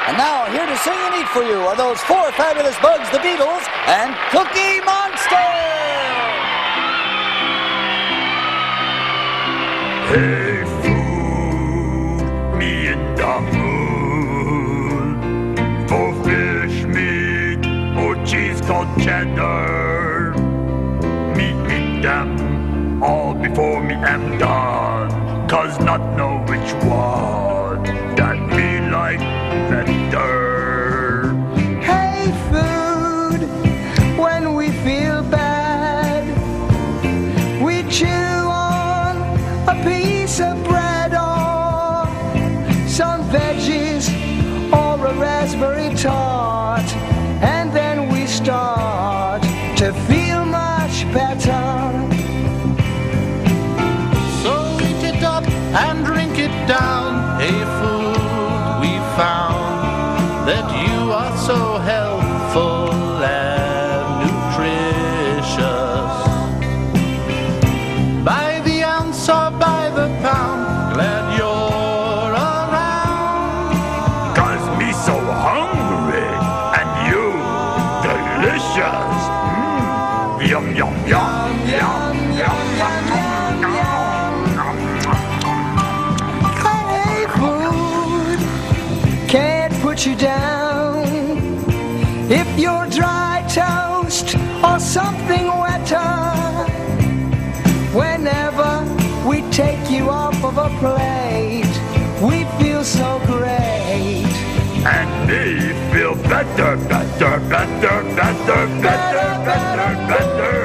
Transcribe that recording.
And now, here to sing and eat for you are those four fabulous bugs, the Beatles, and Cookie Monster! Hey, food, me in the mood for fish meat or cheese called cheddar. Me eat them all before me am done, 'cause not know which one that me like better. Hey, food, when we feel bad, we chew on a piece of bread or some veggies or a raspberry tart, and then we start to feel much better. So eat it up and drink it down. Hey, food, we found that you are so helpful and nutritious. By the ounce or by the pound, glad you're around. 'Cause me so hungry and you delicious. Yum, yum, yum, yum, yum, yum, yum. Hey, food, can't put you down. If you're dry toast or something wetter, whenever we take you off of a plate, we feel so great. And me feel better, better, better, better, better, better, better.